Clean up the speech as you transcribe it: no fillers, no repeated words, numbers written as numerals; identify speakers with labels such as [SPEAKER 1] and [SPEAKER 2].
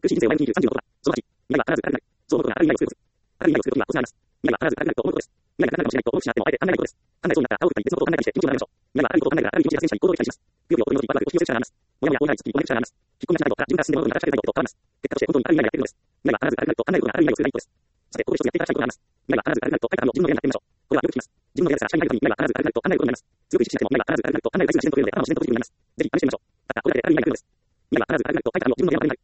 [SPEAKER 1] 苦しい人生を前向きに生きる36だ。その8、未来は必ずあるなり。そう思うことがある未来を強く。ある未来を強くにはコツがあります。未来は必ずあるなりと思うことです。未来が何かもしれないと思うしなってもあえて考えないことです。考えそうになったら青くなり別のことを考えたりして気持ちを並べましょう。未来はあることを考えるがある気持ちが戦車に行動できたりします。不予備を取り除き、ワクワクを引き寄せる力があります。もやもやオンラインスキーをめく力があります。引っ込みがしないとか自分から進んで物事に働きかけないと変わります。結果として本当にある未来がやってくるのです。未来は必ずあるなりと考えることがある未来をするがいいことです。さて、ここで一つやっていただきたいことがあります。未来は必ずあるなりと書いた紙を自分の部屋に貼ってみましょう。これはよく聞きます。自分の部屋ですら社員がいる時に未来は必ずあるなりと考えることになります。強く意識しなくても未来は必ずあるなりと考える大事な自然というので頭の自然とポジティブになります。ぜひ試してみましょう。また、これだけある未来が来るのです。未来は必ずあるなりと書いた紙を自分の部屋に貼ってみ